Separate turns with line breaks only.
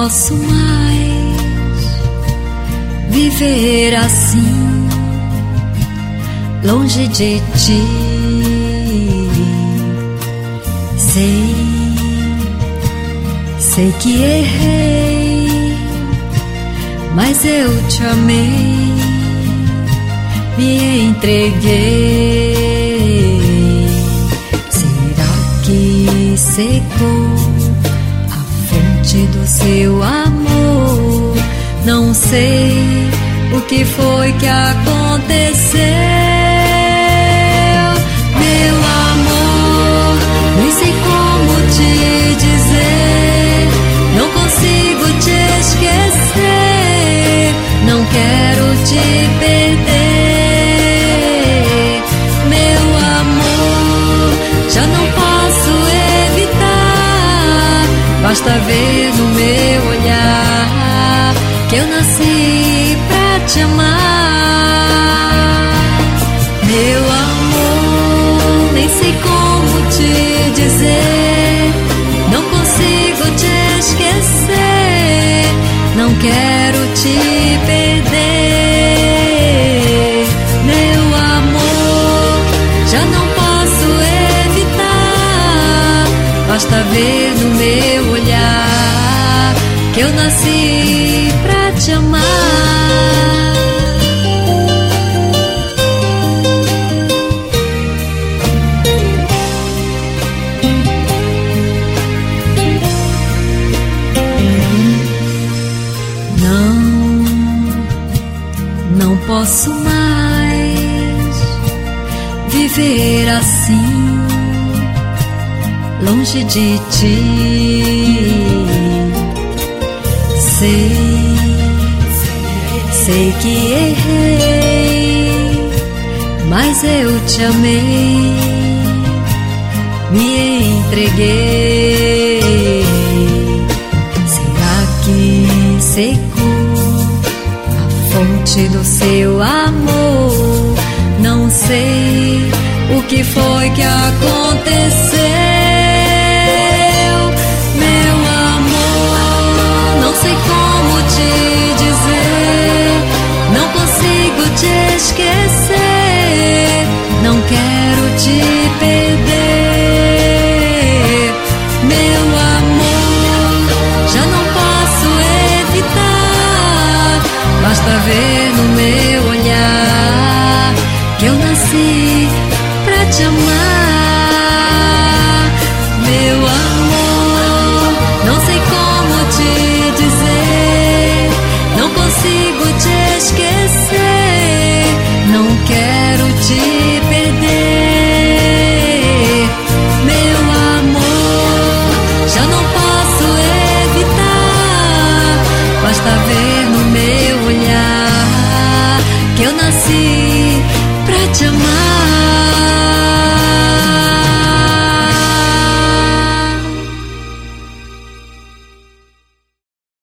posso mais viver assim, longe de ti. Sei que errei, mas eu te amei, me entreguei. Será que secou a fonte do seu amor? Não sei o que foi que aconteceu. Meu amor, nem sei como te dizer, não consigo te esquecer, não quero te perder. Meu amor, já não posso evitar, basta ver no meu olhar que eu nasci pra te amar. Meu amor, nem sei como te dizer, não consigo te esquecer, não quero te perder. Meu amor, já não posso evitar, basta ver no meu olhar que eu nasci pra te amar. Não posso mais viver assim, longe de ti. Sei que errei, mas eu te amei, me entreguei. Será que secou a fonte do seu amor? Não sei o que foi que aconteceu. Meu amor, não sei como te dizer, não consigo te esquecer, não quero te perder. Meu amor, já não posso evitar, basta ver no meu olhar que eu nasci pra te amar.